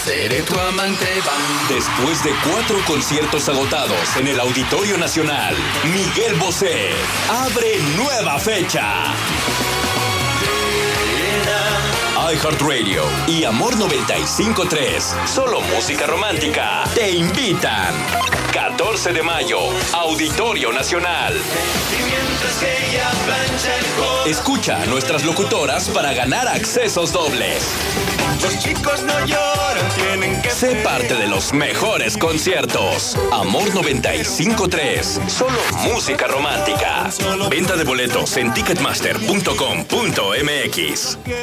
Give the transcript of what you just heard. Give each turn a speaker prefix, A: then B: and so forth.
A: Seré tu amante.
B: Después de 4 conciertos agotados en el Auditorio Nacional, Miguel Bosé abre nueva fecha. iHeartRadio y Amor 95.3, solo música romántica, te invitan. 14 de mayo, Auditorio Nacional. Escucha a nuestras locutoras para ganar accesos dobles.
C: Los chicos no lloran, tienen que
B: Sé parte de los mejores conciertos. Amor 95.3, solo música romántica. Venta de boletos en ticketmaster.com.mx.